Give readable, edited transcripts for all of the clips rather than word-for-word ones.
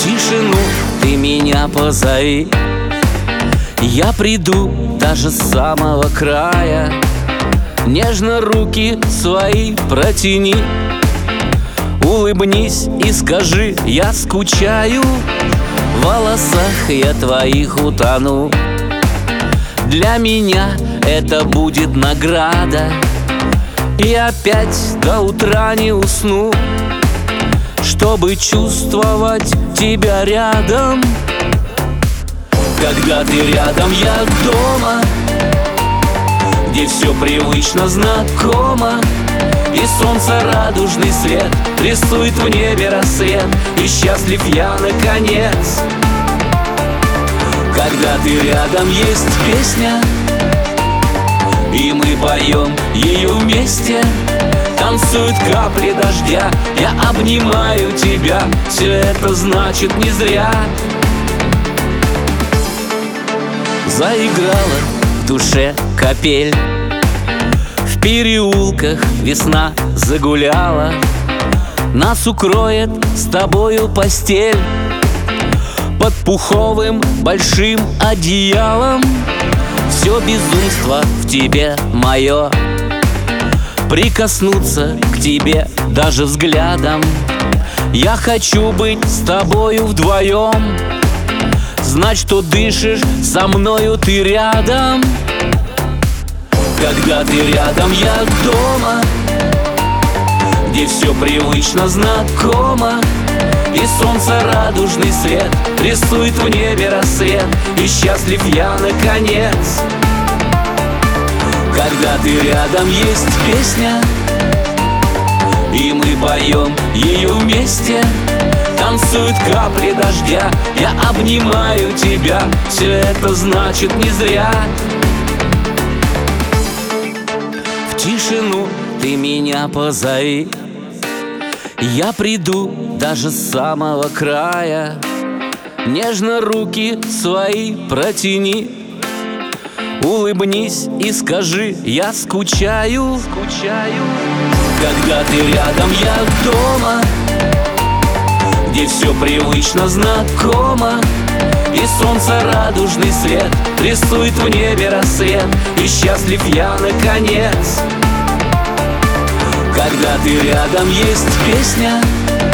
тишину ты меня позови, я приду даже с самого края. Нежно руки свои протяни, улыбнись и скажи: я скучаю. В волосах я твоих утону, для меня это будет награда. И опять до утра не усну, чтобы чувствовать тебя рядом. Когда ты рядом, я дома, где все привычно знакомо. И солнце радужный свет рисует в небе рассвет, и счастлив я наконец. Когда ты рядом, есть песня, и мы поем ее вместе. Танцуют капли дождя, я обнимаю тебя, все это значит не зря. Заиграла в душе капель, в переулках весна загуляла. Нас укроет с тобою постель под пуховым большим одеялом. Все безумство в тебе мое, прикоснуться к тебе даже взглядом. Я хочу быть с тобою вдвоем, знать, что дышишь со мною ты рядом. Когда ты рядом, я дома, где все привычно знакомо. И солнце радужный свет рисует в небе рассвет, и счастлив я наконец. Когда ты рядом, есть песня, и мы поем ее вместе. Танцуют капли дождя, я обнимаю тебя, все это значит не зря. В тишину ты меня позови, я приду даже с самого края. Нежно руки свои протяни, улыбнись и скажи: я скучаю. Когда ты рядом, я дома, где все привычно знакомо. И солнце радужный свет рисует в небе рассвет, и счастлив я наконец. Когда ты рядом, есть песня,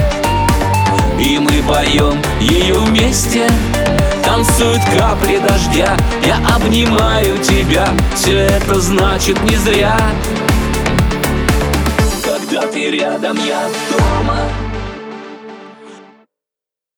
и мы поем ее вместе. Танцуют капли дождя, я обнимаю тебя, все это значит не зря. Когда ты рядом, я дома,